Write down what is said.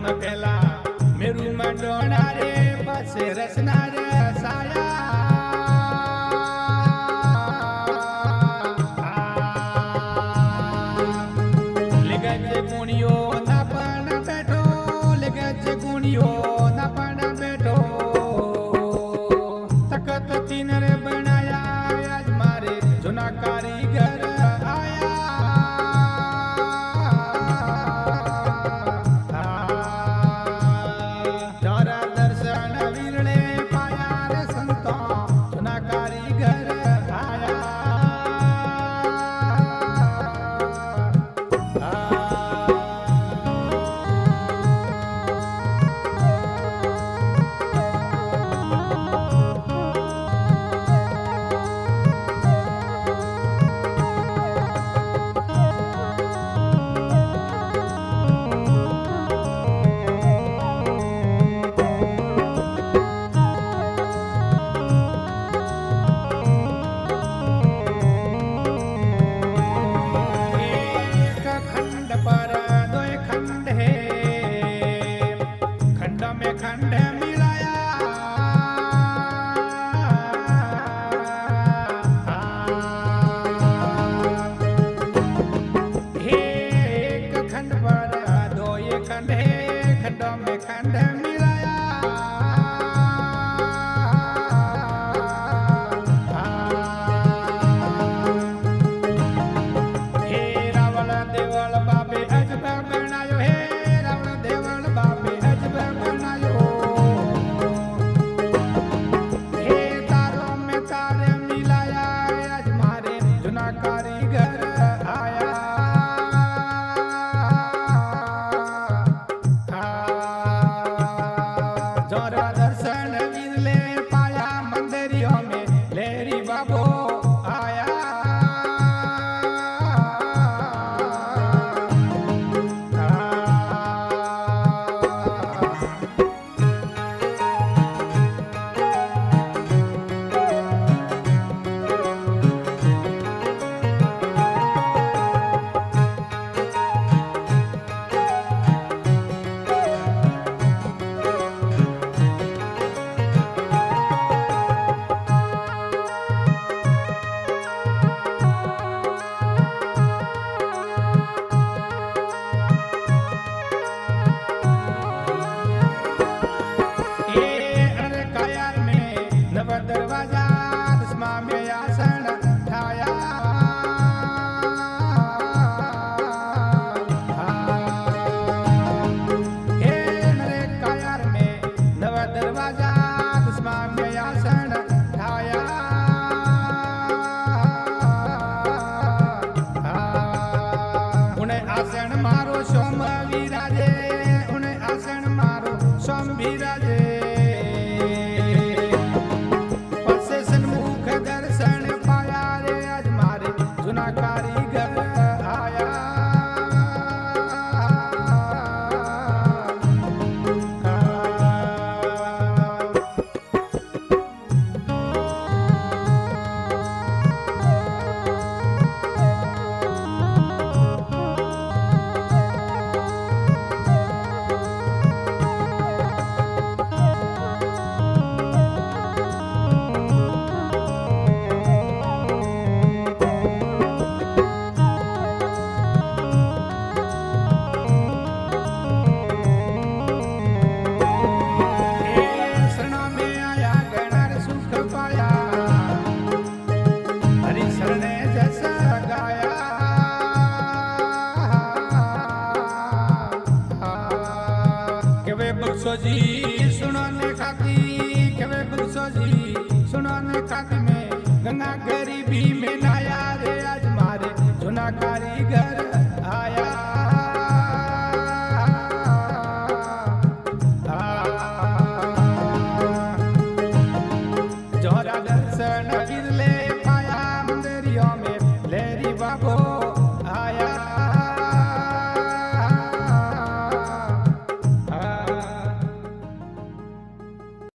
आम पेला मेरू मंडोना रे बस रसना रे साया लगज गुणियो ना पण बैठो लगज गुणियो ना पण बैठो तकत तीन रे बनाया आज मारे जुना कारीगर आया तारा दर्शन वीरले पाया रे संतो जुना कारीगर आया खंड मिलाया एक खंड पर दो ये खंड है खंडों में खंड मिलाया हे रावण देवल बाबे अजब बनायो हे रावण देवल बाबे अजब बनायो कारीगर आया जोरा दर्शन वीरले पाया मंदिरियों में लेरी बाबो आया दरवाजा दसमा में आसन ठाया हे नरे कायर में नव दरवाजा दसमा में आसन ठाया उन्हें आसन मारो सोम विराजे उन्हें आसन मारो सोम विराजे दर्शन पाया रे आज मारे जुना कारीगर आया बख्शो जी सुनाने खाती केवे बख्शो जी सुनाने खाती में गंगा गरीबी में लाया रे आज मारे जुना कारीगर